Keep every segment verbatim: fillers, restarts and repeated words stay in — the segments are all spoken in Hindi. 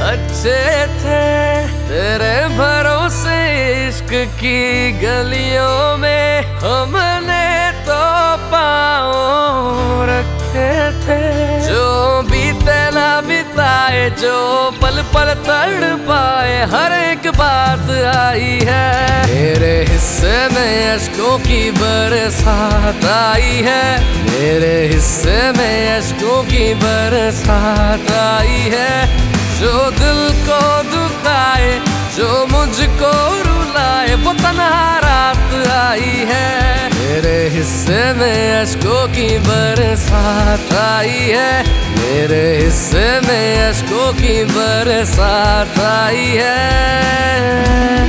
अच्छे थे तेरे भरोसे इश्क की गलियों में, हमने तो पाँव रखे थे। जो बीते ना बिताए, जो पल पल तड़ पाए, हर एक बात आई है। मेरे हिस्से में अश्कों की बरसात आई है, मेरे हिस्से में अश्कों की बरसात आई है। जो दिल को दुखाए, जो मुझको रुलाए, वो तन्हा रात आई है। मेरे हिस्से में अश्कों की बरसात आई है, मेरे हिस्से में अश्कों की बरसात आई है।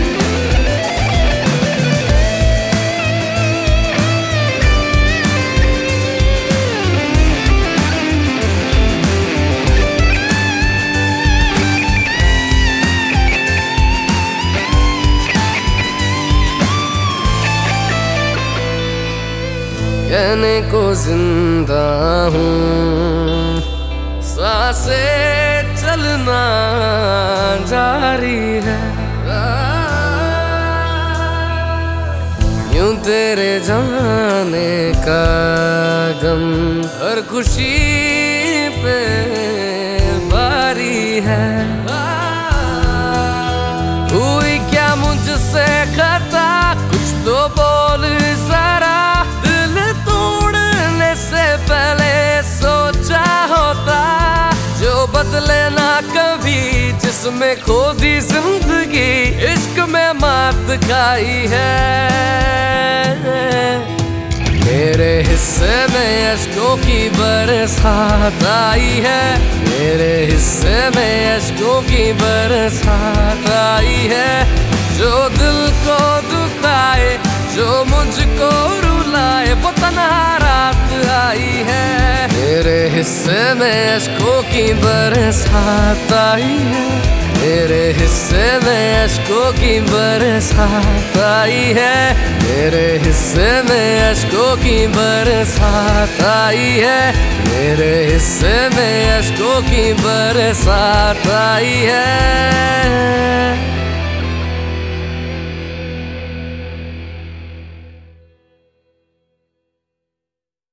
कहने को जिंदा हूँ, सांसें चलना जारी है। यूं तेरे जाने का गम हर खुशी पे बारी है। हुई क्या मुझसे खता, कुछ तो बोल जरा, पहले सोचा होता। जो बदले ना कभी, जिसमें खो दी जिंदगी, इश्क में मात खाई है। मेरे हिस्से में अश्कों की बरसात आई है, मेरे हिस्से में अश्कों की बरसात आई है। जो दिल को दुखाए, जो मुझको रुलाए, वो तन्हा रात आई है। मेरे हिस्से में अश्कों की बरसात आई है, मेरे हिस्से में अश्कों की बरसात आई है। मेरे हिस्से में अश्कों की बरसात आई है, मेरे हिस्से में अश्कों की बरसात आई है।